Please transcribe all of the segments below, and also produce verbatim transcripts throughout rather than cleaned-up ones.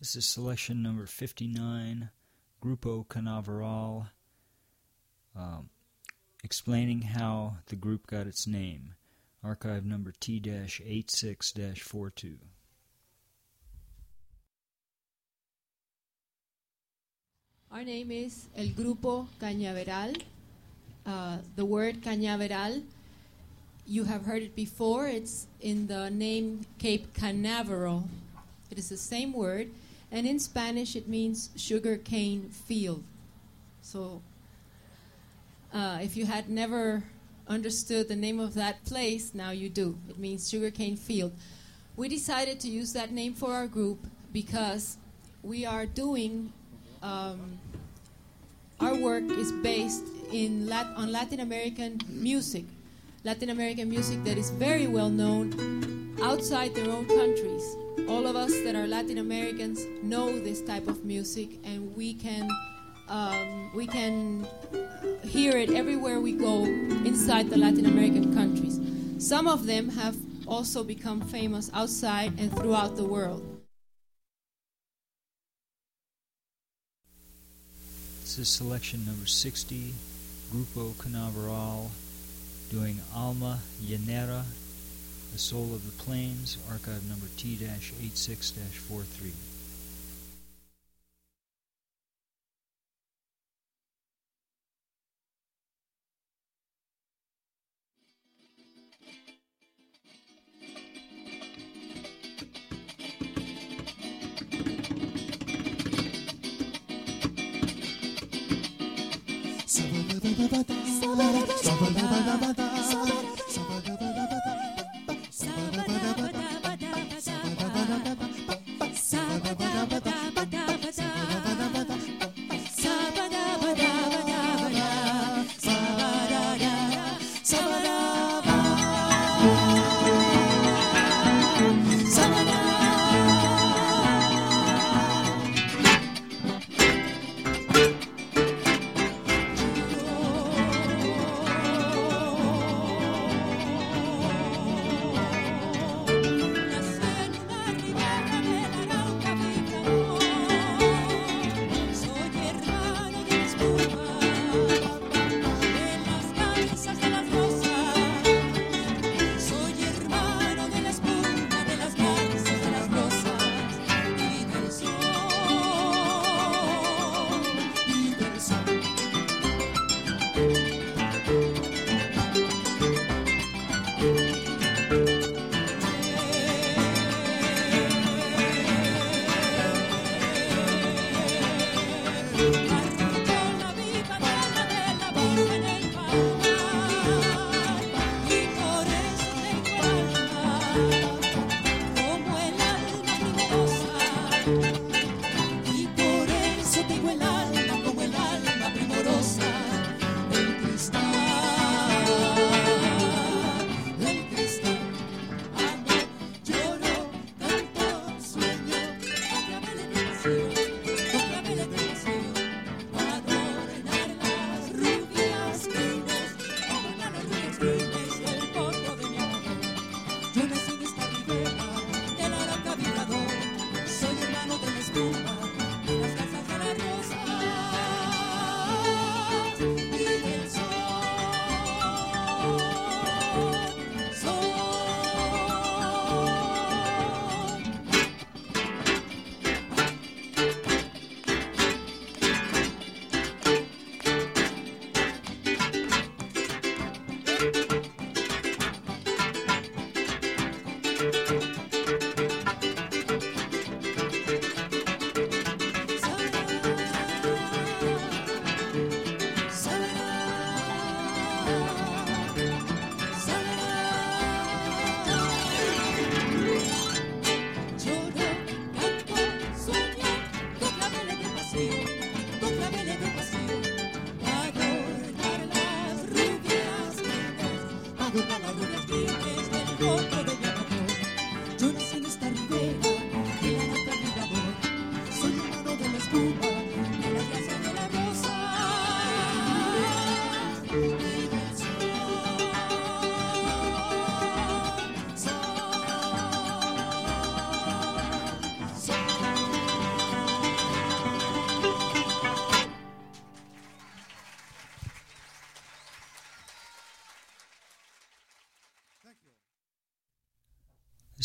This is selection number fifty-nine, Grupo Canaveral, um, explaining how the group got its name. Archive number T eighty-six forty-two. Our name is El Grupo Cañaveral. Uh, the word Cañaveral, you have heard it before. It's in the name Cape Canaveral. It is the same word, and in Spanish it means sugarcane field. So uh, if you had never understood the name of that place, now you do. It means sugarcane field. We decided to use that name for our group because we are doing um, our work is based in Lat- on Latin American music, Latin American music that is very well known outside their own countries. All of us that are Latin Americans know this type of music, and we can um, we can hear it everywhere we go inside the Latin American countries. Some of them have also become famous outside and throughout the world. This is selection number sixty, Grupo Canaveral, doing Alma Llanera, The Soul of the Plains, archive number T eighty-six forty-three.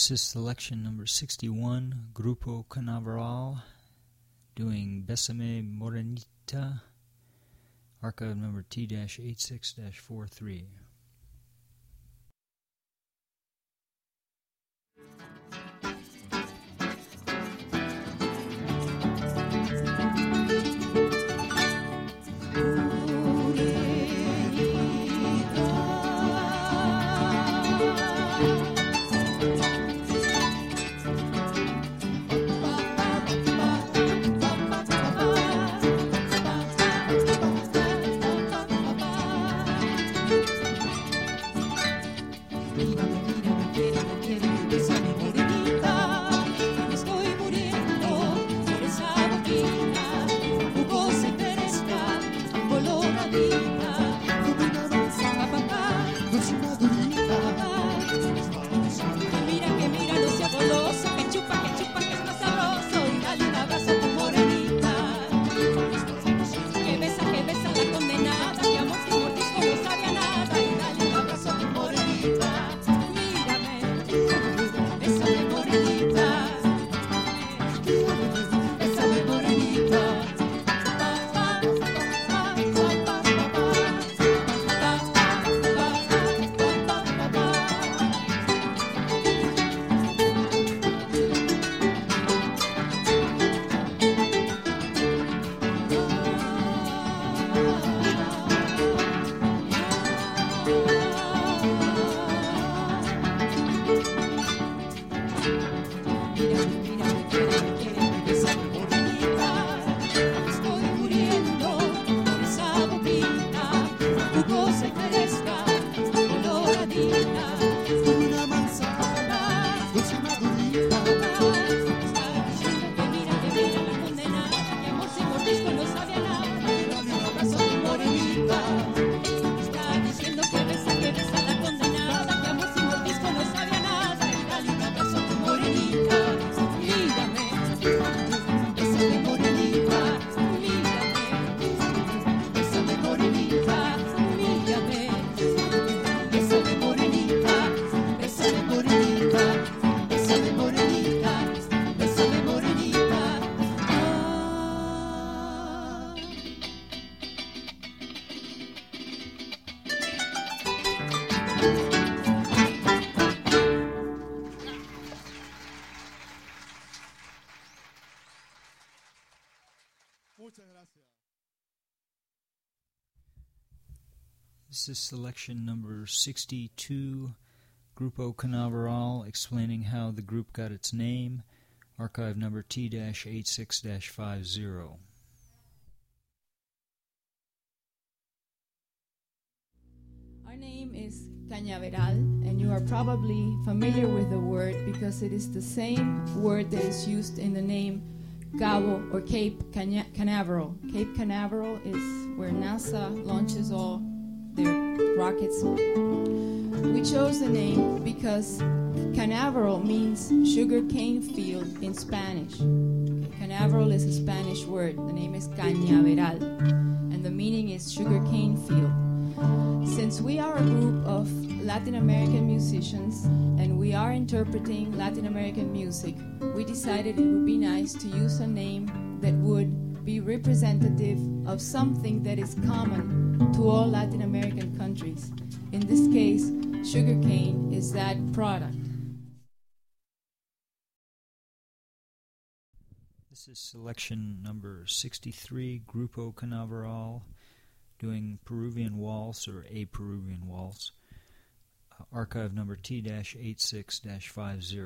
This is selection number sixty-one, Grupo Canaveral, doing Bésame Morenita, archive number T eighty-six forty-three. This is selection number sixty-two, Grupo Canaveral, explaining how the group got its name, archive number T eighty-six fifty. Our name is Cañaveral, and you are probably familiar with the word because it is the same word that is used in the name Cabo or Cape Cana- Canaveral. Cape Canaveral is where NASA launches all their rockets. We chose the name because Canaveral means sugar cane field in Spanish. Canaveral is a Spanish word. The name is Cañaveral, and the meaning is sugar cane field. Since we are a group of Latin American musicians and we are interpreting Latin American music, we decided it would be nice to use a name that would be representative of something that is common to all Latin American countries. In this case, sugarcane is that product. This is selection number sixty-three, Grupo Canaveral, doing Peruvian Waltz or A Peruvian Waltz, uh, archive number T eighty-six fifty.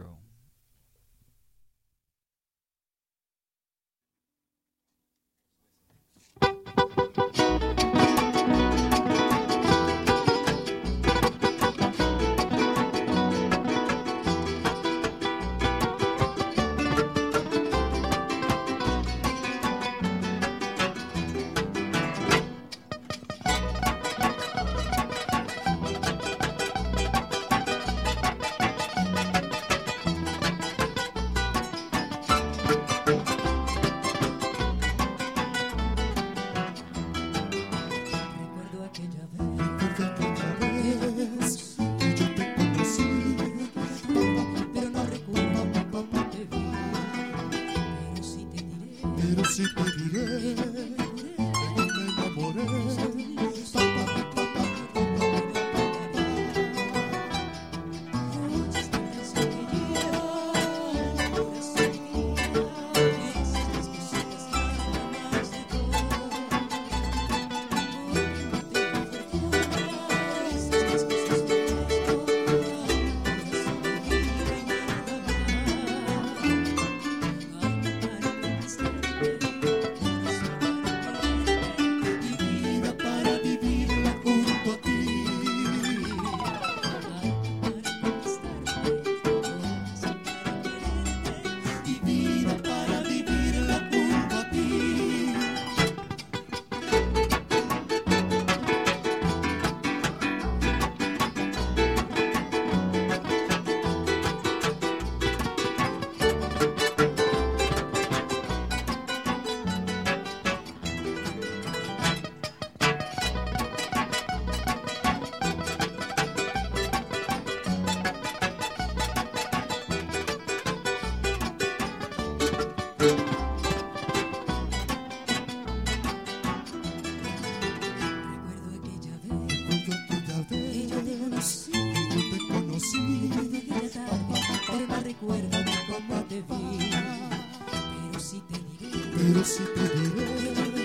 pero sí te diré que me enamoré. Pero sí te diré.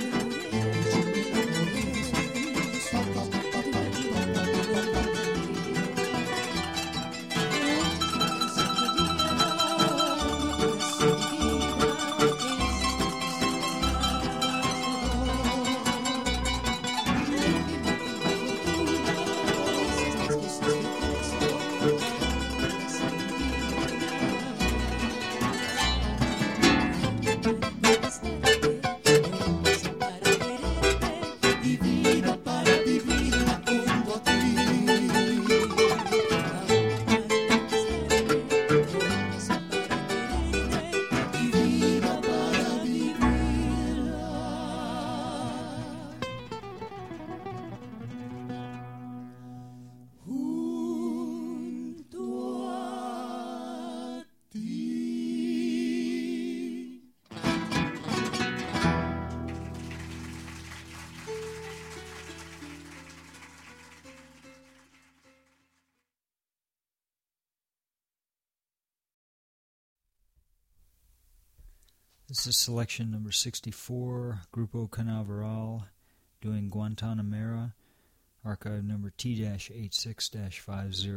This is selection number sixty-four, Grupo Canaveral, doing Guantanamera, archive number T eighty-six fifty.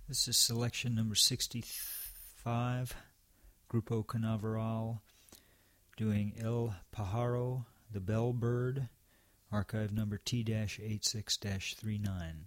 This is selection number sixty-five, Grupo Canaveral, doing El Pájaro, the Bellbird, archive number T eighty-six thirty-nine.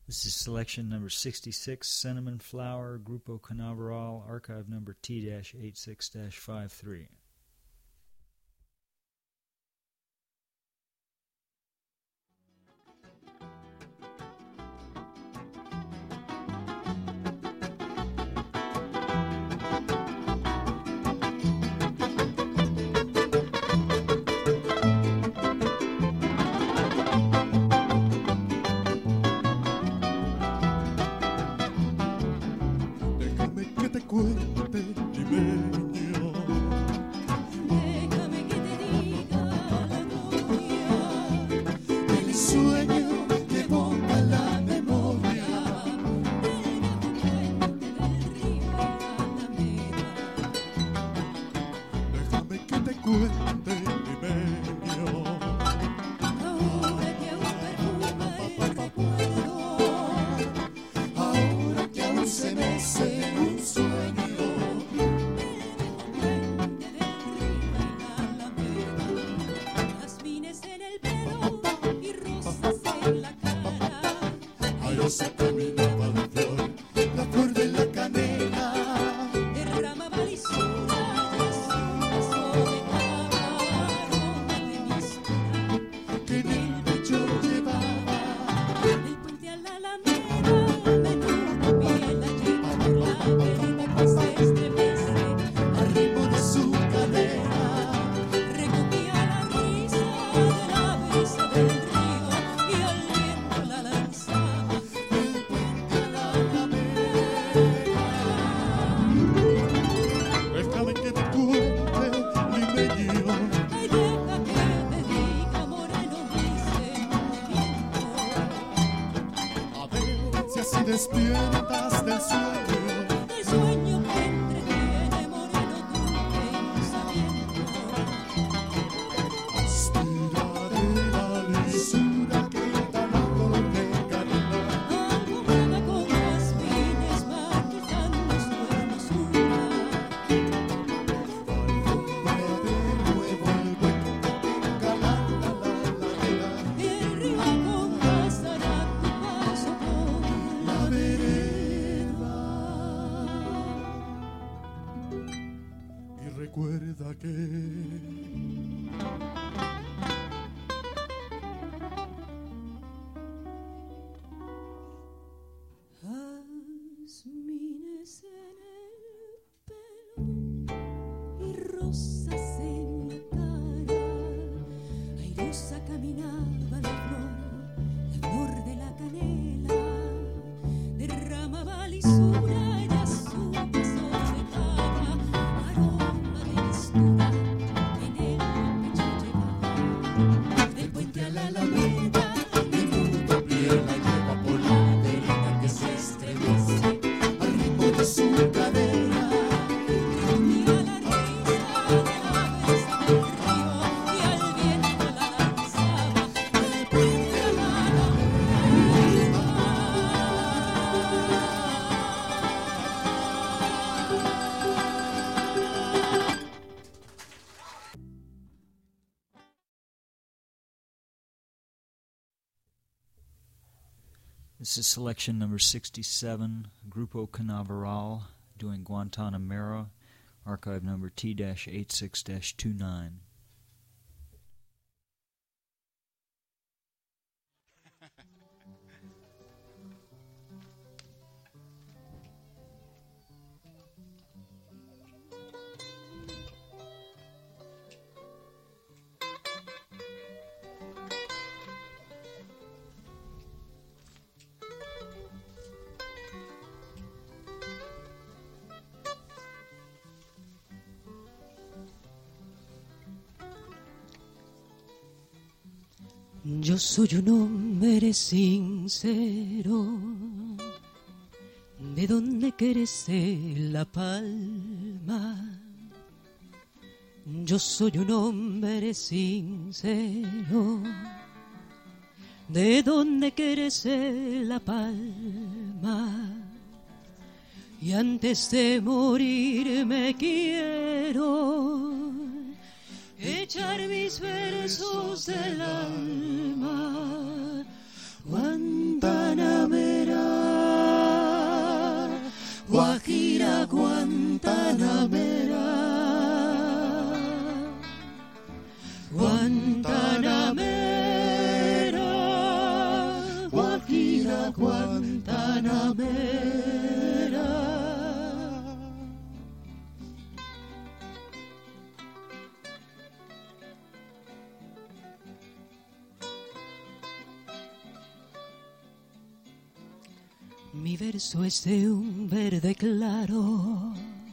This is selection number sixty-six, Cinnamon Flower, Grupo Canaveral, archive number T eighty-six dash fifty-three. Despiertas del sueño, del sueño que entretiene, moreno dulce pensamiento. aspira de la lisura que talando te carga, Almohada con jazmines matizando su hermosura. alfombra de nuevo el cuento que calanda la ladera, Y el río acompasará tu paso por la vereda. Y recuerda que jazmines en el pelo y rosas en la cara. Airosa caminaba la flor, la flor de la canela. Derramaba lisura y a su paso dejaba aroma de mistura que en el pecho llevaba. Del puente a la alameda, el mundo piel la lleva por la vereda que se estremece al ritmo de su cadera. y a la risa de la brisa del río y al viento la lanzaba. Del puente a la This is selection number sixty-seven, Grupo Canaveral, doing Guantanamera, archive number T eighty-six dash twenty-nine. Yo soy un hombre sincero, de donde crece la palma. Yo soy un hombre sincero, de donde crece la palma. Y antes de morir me quiero echar mis versos del alma. Guantanamera. Guajira Guantanamera, Guantanamera, Guajira Guantanamera. Mi verso es de un verde claro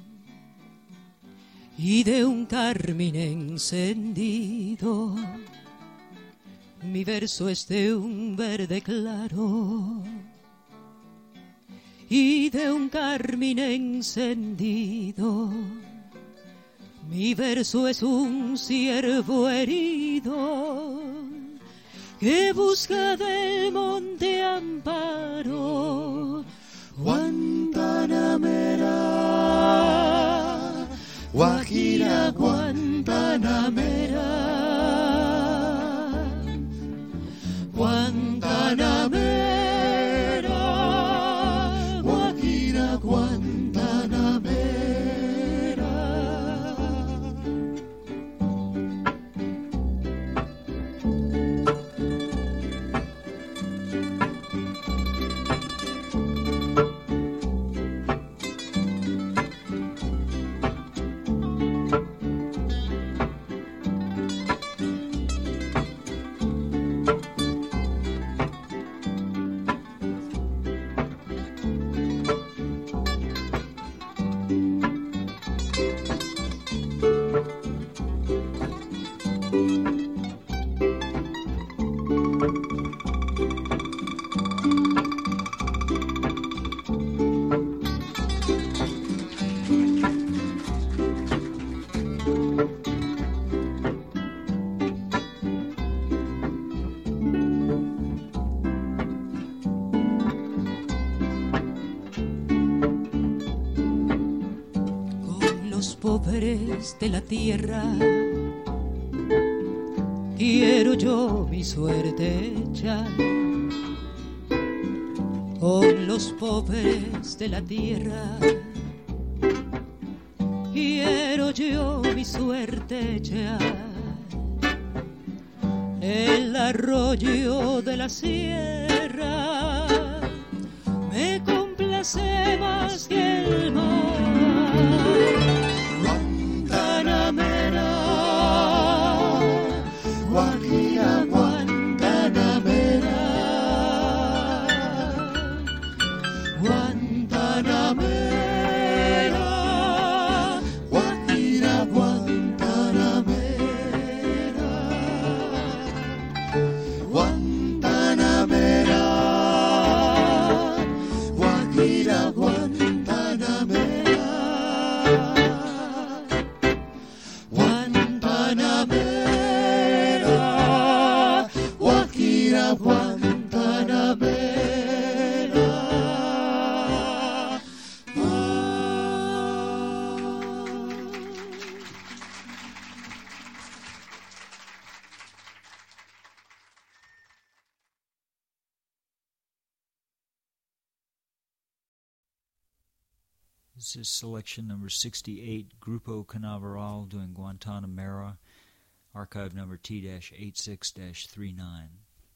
y de un carmín encendido. Mi verso es de un verde claro y de un carmín encendido. Mi verso es un ciervo herido que busca del monte amparo. Guantanamera, Guajira Guantanamera, Guantanamera, Guajira Guantanamera. Pobres de la tierra, quiero yo mi suerte echar. Con los pobres de la tierra, quiero yo mi suerte echar. El arroyo de la sierra me complace más que el mar. Guajira Guantanamera, Guantanamera, Guajira Guantanamera, Guantanamera, Guajira Guantanamera, Guantanamera. Guantanamera. This is selection number sixty-eight, Grupo Canaveral doing Guantanamera, archive number T eighty-six thirty-nine.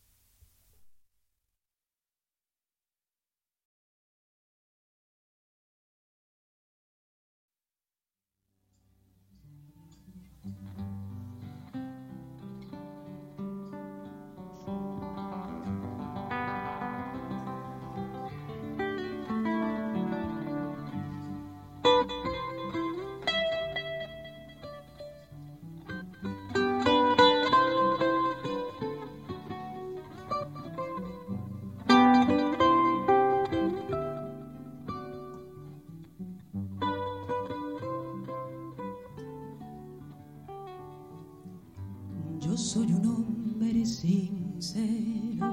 Yo soy un hombre sincero,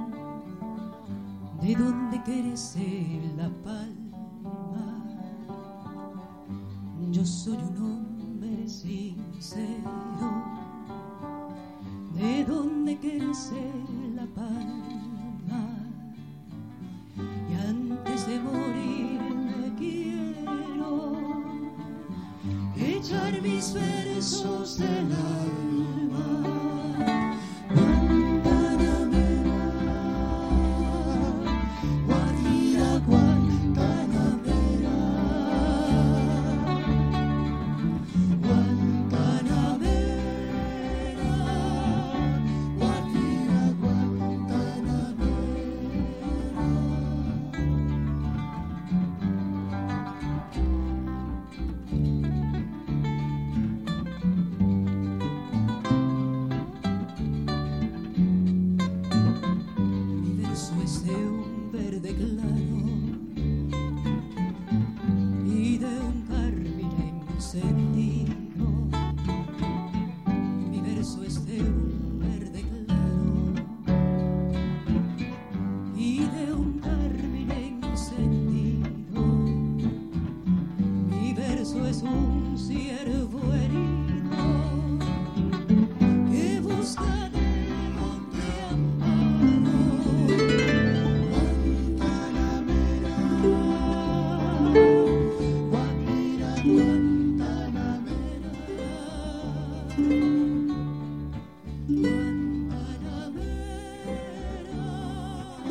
de donde crece la palma. Yo soy un hombre sincero, de donde crece la palma. Y antes de morir me quiero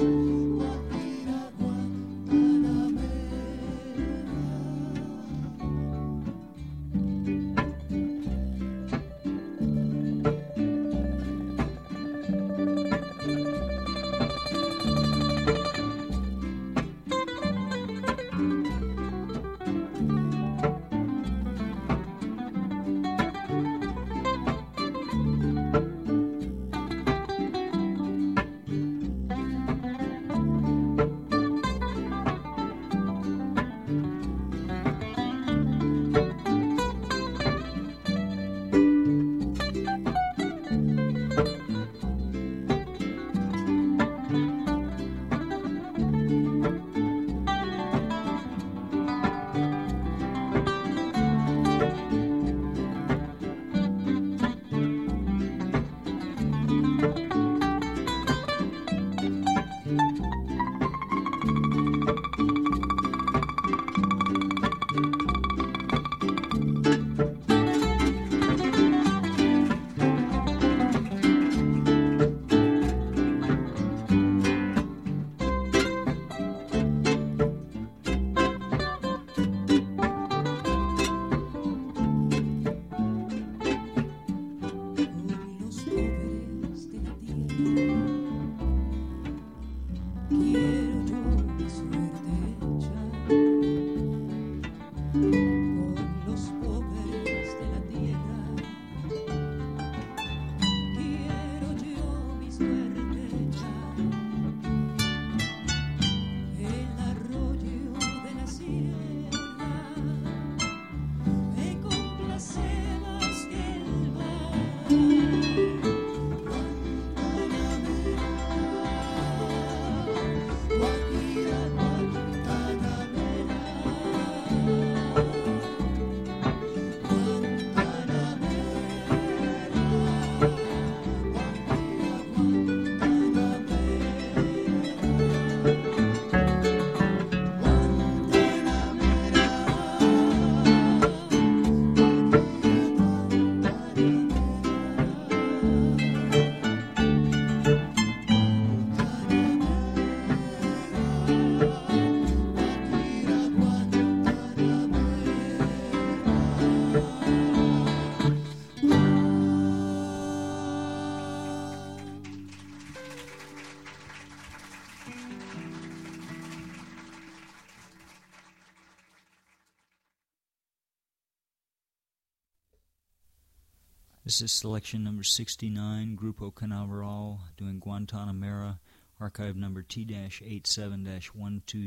This is selection number sixty-nine, Grupo Canaveral, doing Guantanamera, archive number T eighty-seven one twenty.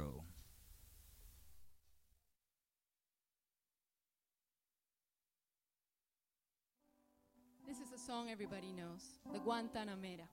This is a song everybody knows, the Guantanamera.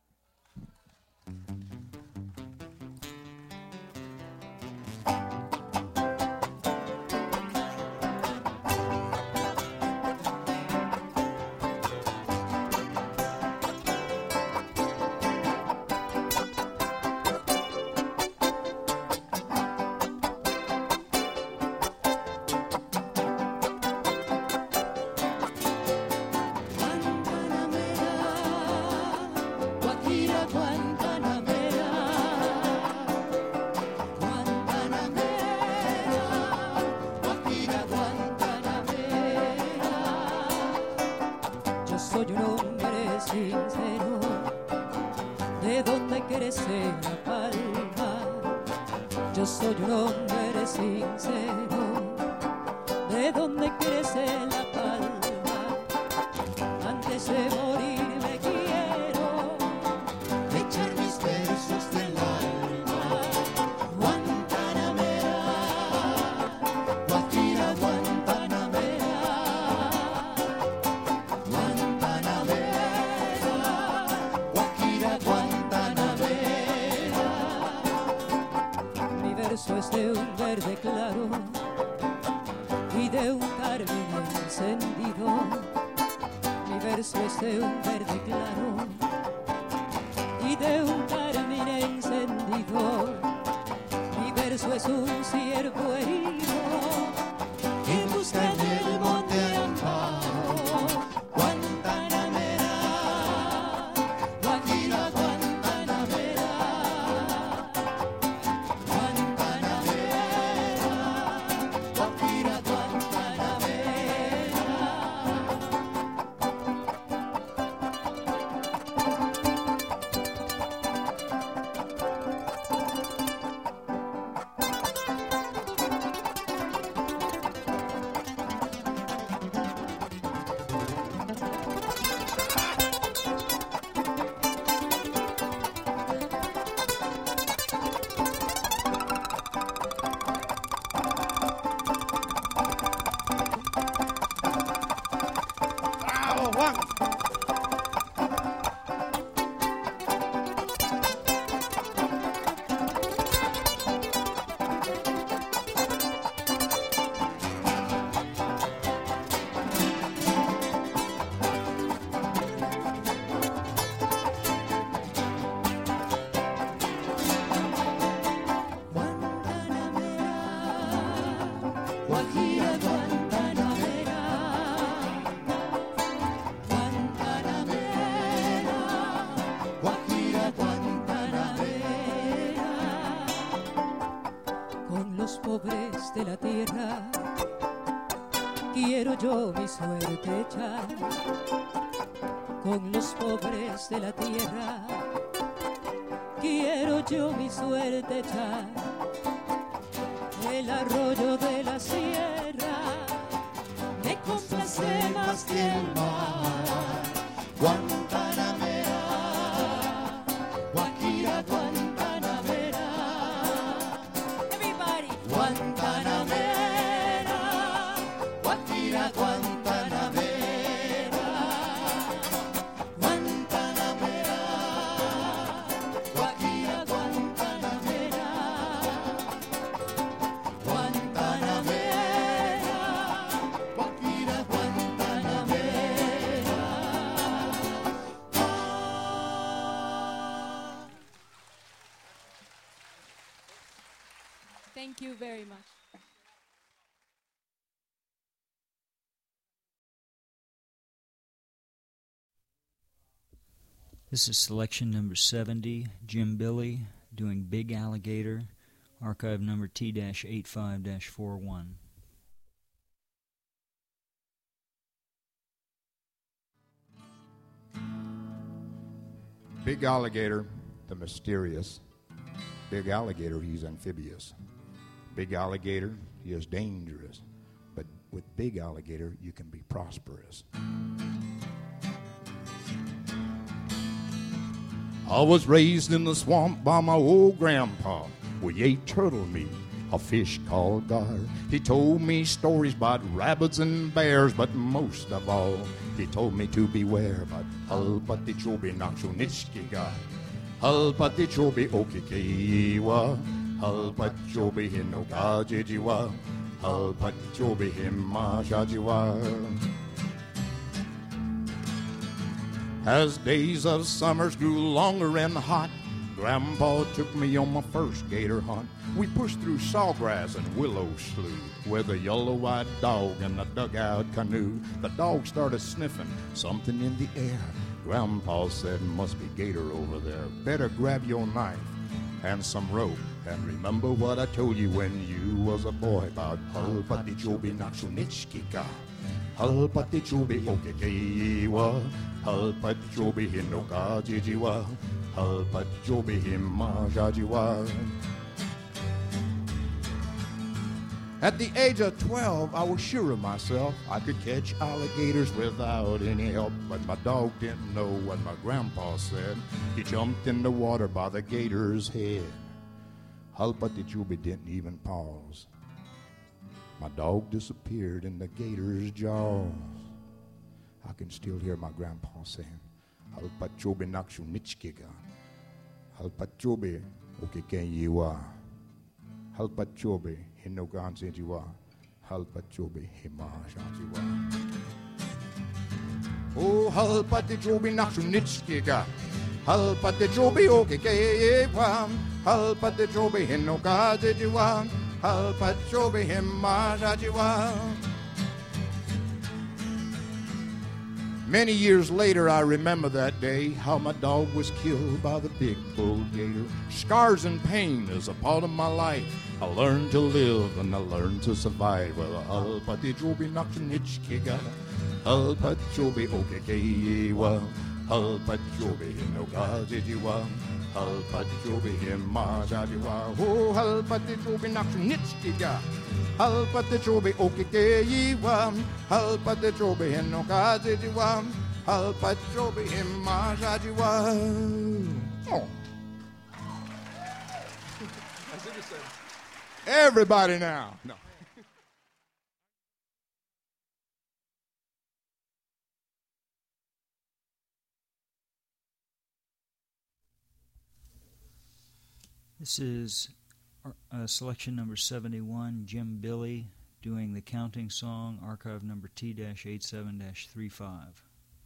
Soy un hombre sincero, de donde crece la palma. Yo soy un hombre sincero, de donde crece la palma. Antes de morir me quiero echar mis versos del alma. Guantanamera, Guajira, Guantanamera, Guantanamera, Guajira, Guantanamera. Mi verso es de un verde claro y de un carmín encendido. Mi verso es de un verde claro y de un carmín encendido. Mi verso es un ciervo herido En busca del monte Amparo, Guantanamera, Guajira, Guantanamera, pobres de la tierra quiero yo mi suerte echar. Con los pobres de la tierra quiero yo mi suerte echar. El arroyo de la sierra me complace más que el mar. Guantanamera, Guajira, Guantanamera, Everybody. Guantanamera, Guajira, Guantanamera, Guantanamera, Guajira, Guantanamera, Guantanamera, Guajira, Guantanamera. Thank you very much. This is selection number seventy, Jim Billy, doing Big Alligator, archive number T eighty-five forty-one. Big alligator, the mysterious. Big alligator, he's amphibious. Big alligator, he is dangerous. But with big alligator, you can be prosperous. I was raised in the swamp by my old grandpa. We ate turtle meat, a fish called gar. He told me stories about rabbits and bears, but most of all, he told me to beware about Halpati Chobi Nakshunitskiga, Halpati Chobi Okikewa, Halpati Chobi Hinogajijiwa, Halpati Chobi Himashajiwa. As days of summers grew longer and hot, Grandpa took me on my first gator hunt. We pushed through sawgrass and willow slough with a yellow-eyed dog in a dugout canoe. The dog started sniffing something in the air. Grandpa said, must be gator over there. Better grab your knife and some rope. And remember what I told you when you was a boy about Halpati Chobi Nakshunitskika, Halpati Chobi Okikewa, Halpati Chobi Hinogajijiwa, Halpati Chobi Himashajiwa. At the age of twelve, I was sure of myself. I could catch alligators without any help. But my dog didn't know what my grandpa said. He jumped in the water by the gator's head. Halpati Chobi didn't even pause. My dog disappeared in the gator's jaws. I can still hear my grandpa saying, Halpati Chobi Nakshunitskiga, Halpati Chobi Okikewa, Halpati Chobi Hinoganjijiwa, Halpati Chobi Himashajiwa. Oh, Halpati Chobi Nakshunitskiga, Halpati Chobi Okikewa, Halpati Chobi Hinoganjijiwa, Halpati Chobi Himashajiwa. Many years later, I remember that day, how my dog was killed by the big bull gator. Scars and pain is a part of my life. I learned to live and I learned to survive. Well, Halpati Chobi Nakshunitskiga, Halpati Chobi Okikewa, Halpati Chobi Hinogajijiwa, Halpati Chobi Himashajiwa. Oh, Halpati Chobi Nakshunitskiga, Halpati Chobi Okikewa, Halpati Chobi Hinogajijiwa, Halpati Chobi Himashajiwa. Oh. Everybody now. No. This is uh, selection number seventy-one, Jim Billy, doing the counting song, archive number T eighty-seven thirty-five.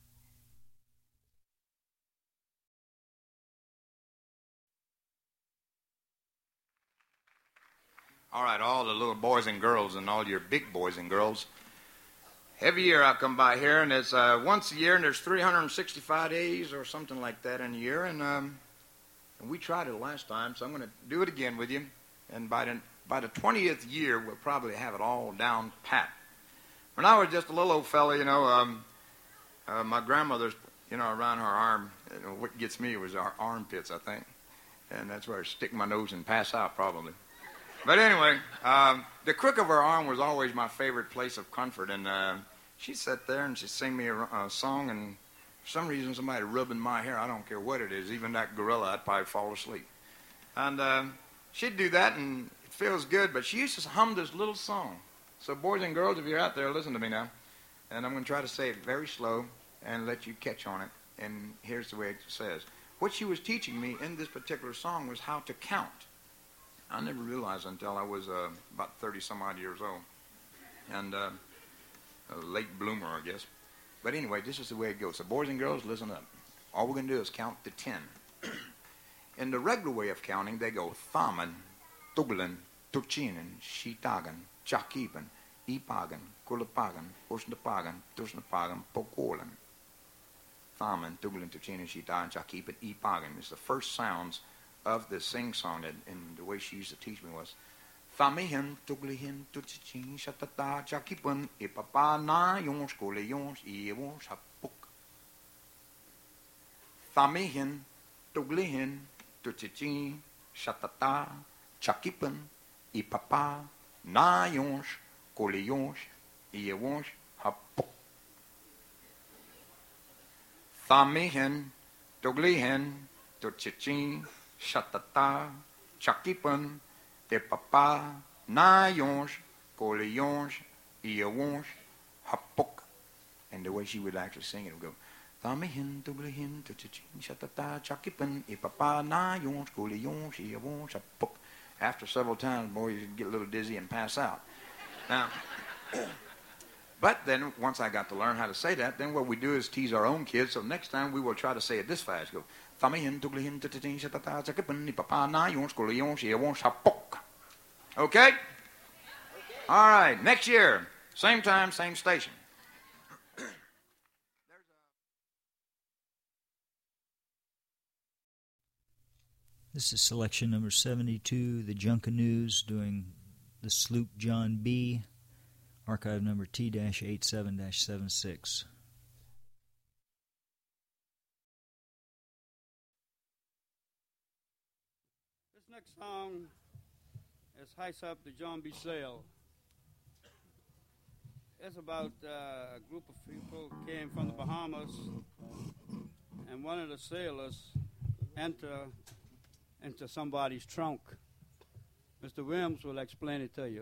All right, all the little boys and girls and all your big boys and girls. Every year I come by here, and it's uh, once a year, and there's three hundred sixty-five days or something like that in a year, and um, and we tried it last time, so I'm going to do it again with you. And by the by the twentieth year, we'll probably have it all down pat. When I was just a little old fella, you know, um, uh, my grandmother's, you know, around her arm, you know, what gets me was our armpits, I think. And that's where I stick my nose and pass out, probably. But anyway, um, the crook of her arm was always my favorite place of comfort. And uh, she'd sit there and she'd sing me a, a song, and for some reason somebody rubbing my hair, I don't care what it is, even that gorilla, I'd probably fall asleep. And uh, she'd do that, and it feels good, but she used to hum this little song. So boys and girls, if you're out there, listen to me now. And I'm going to try to say it very slow and let you catch on it. And here's the way it says. What she was teaching me in this particular song was how to count. I never realized until I was uh, about thirty-some-odd years old. And uh, a late bloomer, I guess. But anyway, this is the way it goes. So boys and girls, listen up. All we're going to do is count to ten. In the regular way of counting, they go thamen, tuglen, tuchinen, shitagen, chakipen, ipagen, kulapagen, usnapagen, tusnapagen, pokolen. Thamen, tuglen, tuchinen, shitagen, chakipen, ipagen. It's the first sounds of the sing-song, and, and the way she used to teach me was Thamihin, tuglihin, tuchichin, shatata, chakipen, ipapa, na, yons, kole, yons, iewons, hapuk. Thamihin, tuglihin, tuchichin, shatata, chakipen, ipapa, na, yons, kole, yons, iewons, hapuk. Thamihin, tuglihin, tuchichin, shatata, chakipen, te papa, na yons, kole yons, iewons, hapok. And the way she would actually sing it would go, Thamihin, tuglihin, tuchichin, shatata, chakipen, e papa, na yons, kole yons, iewons, hapok. After several times, boy, you'd get a little dizzy and pass out. Now, but then once I got to learn how to say that, then what we do is tease our own kids, so next time we will try to say it this fast. Go, okay? All right, next year, same time, same station. This is selection number seventy-two, the Junkanoo doing the sloop John B., archive number T eighty-seven seventy-six. This next song is Heist Up the John B. Sail. It's about uh, a group of people came from the Bahamas, and one of the sailors entered into somebody's trunk. Mister Williams will explain it to you.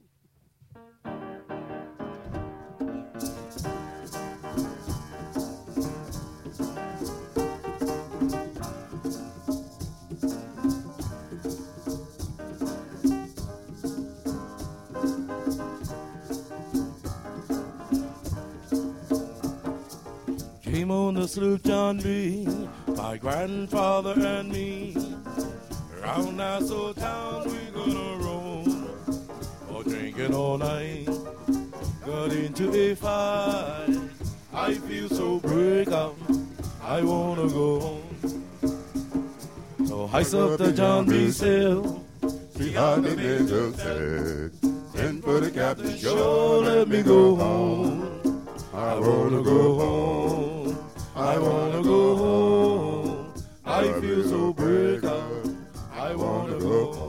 Came on the sloop John B, my grandfather and me. Around Nassau town we gonna roam, or drinking all night. Got into a fight, I feel so break up, I wanna go home. So heist up the John B sail, see how the men said, and for the captain, sure let me go home. I wanna go home, I wanna go home. I feel so break up, I wanna go home.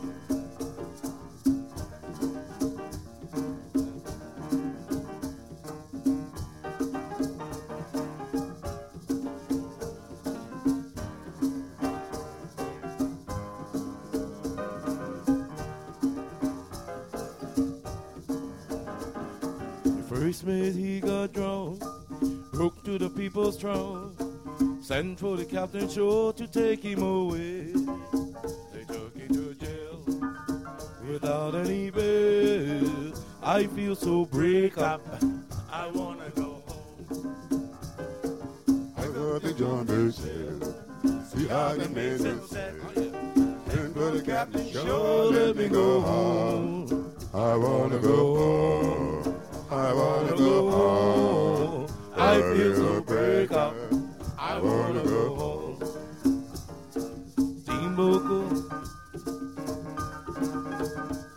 First mate he got drunk, broke to the people's throne, sent for the captain sure to take him away. They took him to jail without any bail. I feel so break up, I wanna go home. I got the John B sail, see how the men said, sent for the captain sure let me go home. I wanna go home. I wanna go home. I feel so break up. I wanna go home. Steamboat go.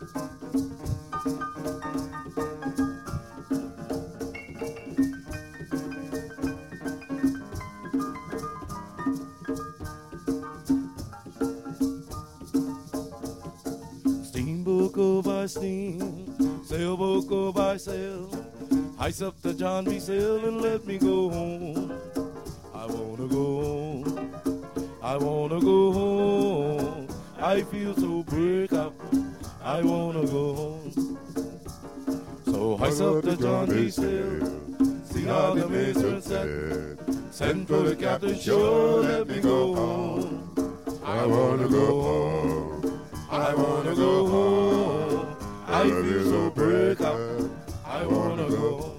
by steam, sailboat go by sail. Ice up the John B. sail and let me go home. I wanna go home. I wanna go home. I feel so break up. I wanna go home. So ice up the John B. sail. Sing all the matron said. Send for the captain, sure let me go home. I wanna go home. I wanna go home. I feel so break up. I wanna go home.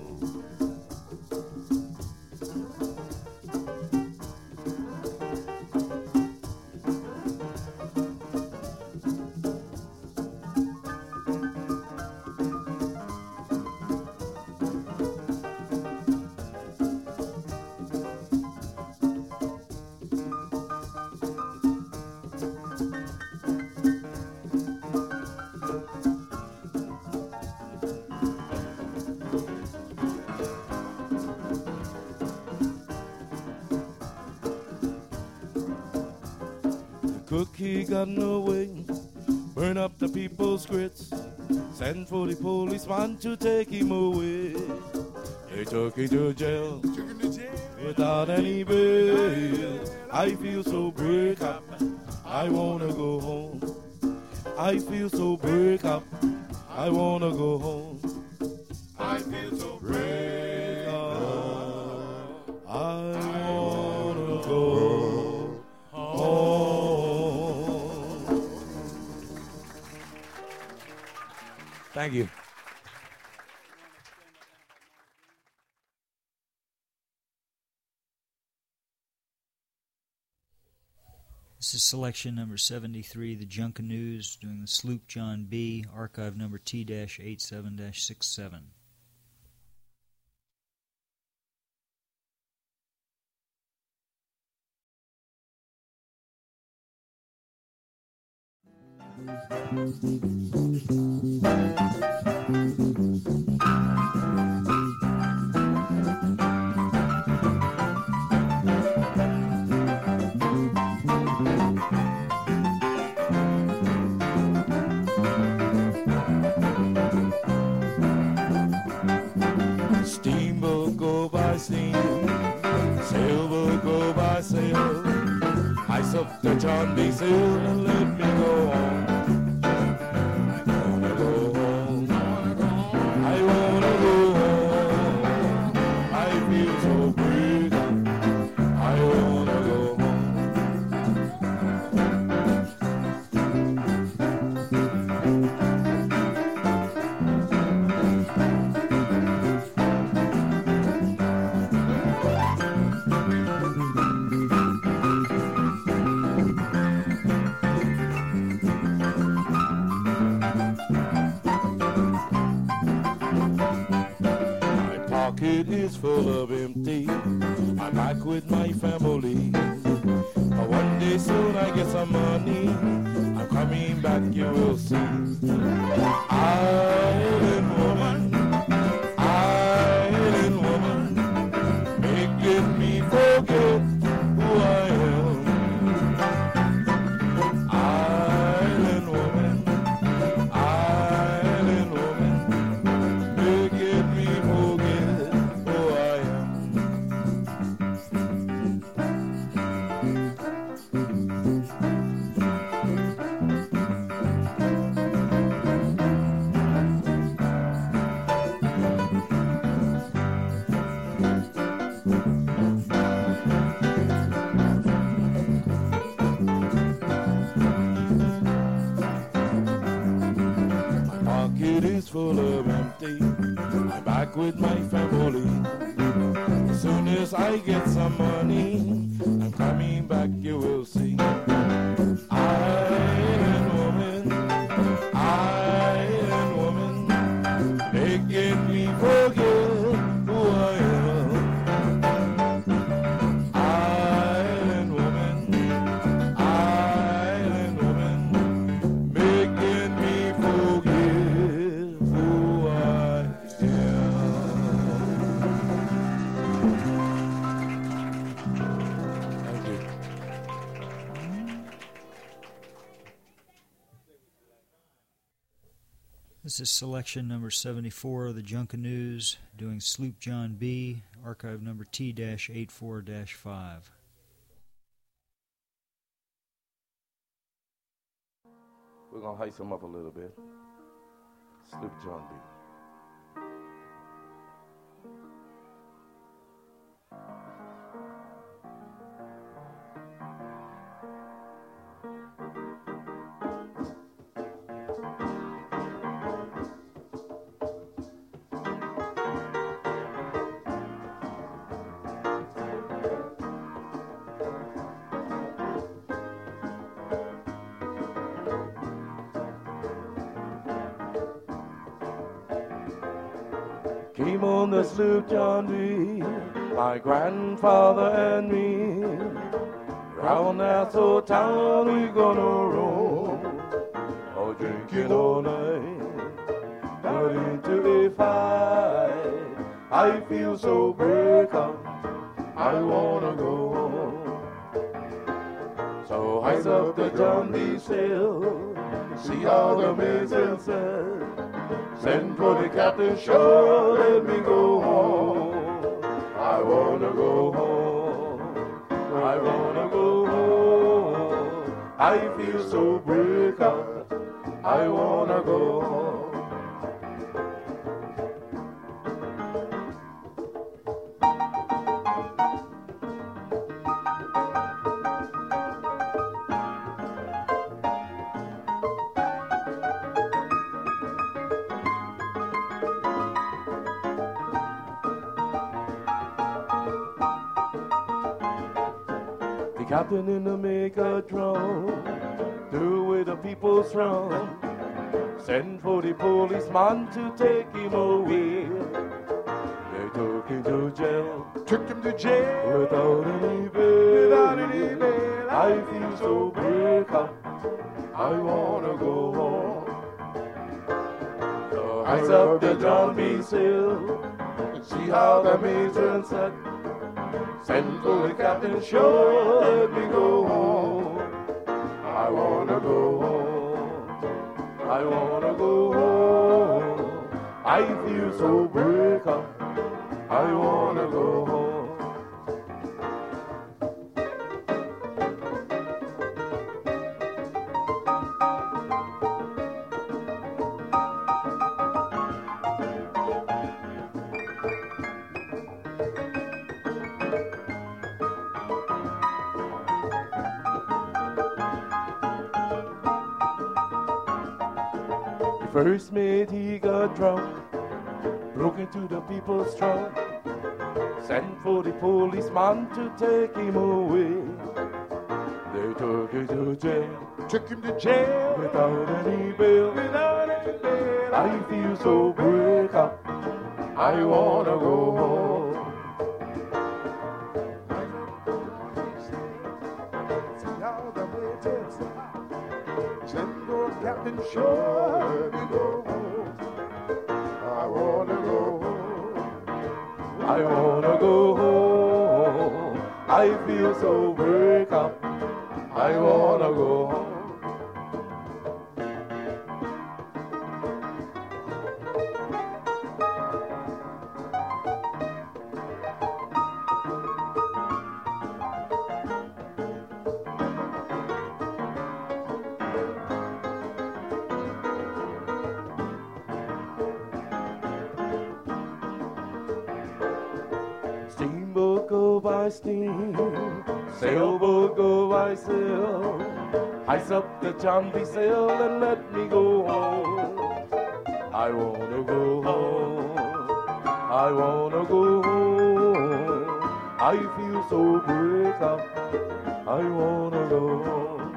Cook, he got no way, burn up the people's grits, send for the policeman to take him away. They took him to jail, without any bail. I feel so break up, I wanna go home. I feel so break up, I wanna go home. I feel so break up, I wanna go home. Thank you. This is selection number seventy-three, the Junkanoo, doing the Sloop John B, archive number T eighty-seven sixty-seven. Steamboat go by steam, sailboat go by sail. Ice up the John B. sail and let me go on. Wanna go home. I wanna go home. I feel so big. I wanna go home. Pocket is full of empty. I'm back with my family. But one day soon I get some money. I'm coming back, you will see. Island woman, island woman, making me forget who I am. Island woman, island woman, making me forget who I am. Pocket is full of empty. I'm back with my family. As soon as I get some money, I'm coming back, you will see. Island woman, island woman, making me forget who I am. Island woman, island woman, making me forget who I am. Thank you. This is selection number seventy-four of the Junkanoo, doing Sloop John B, archive number T eighty-four dash five. We're going to heist him up a little bit. Sloop John B. Came on the sloop John B, my grandfather and me. Round Nassau town we gonna roam, all drinking all night. Got into a fight, I feel so break up, I wanna go home. So heist up the John B sail, see how the mason said. Send for the captain, sure, let me go home. I wanna go home. I wanna go home. I feel so break up. I wanna go home. Captain in the make a drum, do with the people's drum. Send for the policeman to take him away. They took him to jail, took him to jail without any bail. Without any bail. I feel so break up, I wanna go home. So I up the John B sail, see how the matron said. Send for the captain, sure, let me go home. I wanna go home. I wanna go home. I feel so break up. I wanna go home. First mate he got drunk, broke into the people's trunk, sent for the policeman to take him away. They took him to jail, took him to jail without any bail. Without any bail. I feel so break up, I wanna go home. See how the waiters send for Captain Shaw. Let me go home. I wanna go home. I wanna go home. I feel so break up. I wanna go home. Steamboat go by steam, sailboat go by sail. Ice up the John B sail and let me go home. I wanna go home. I wanna go home. I feel so break up. I wanna go home.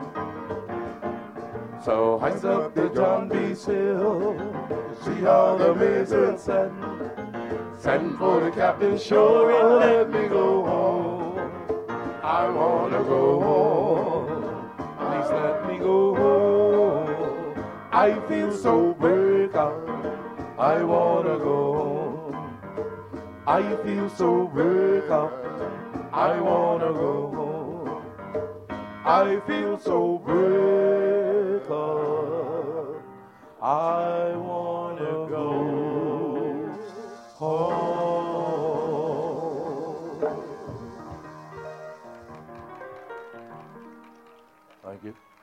So ice up the John B sail. See how the mason said. Send for the captain, sure, and let me go home. I wanna go home. Please let me go home. I feel so break up. I wanna go home. I feel so break up. I wanna go home. I feel so break up. I want to go home. Thank you.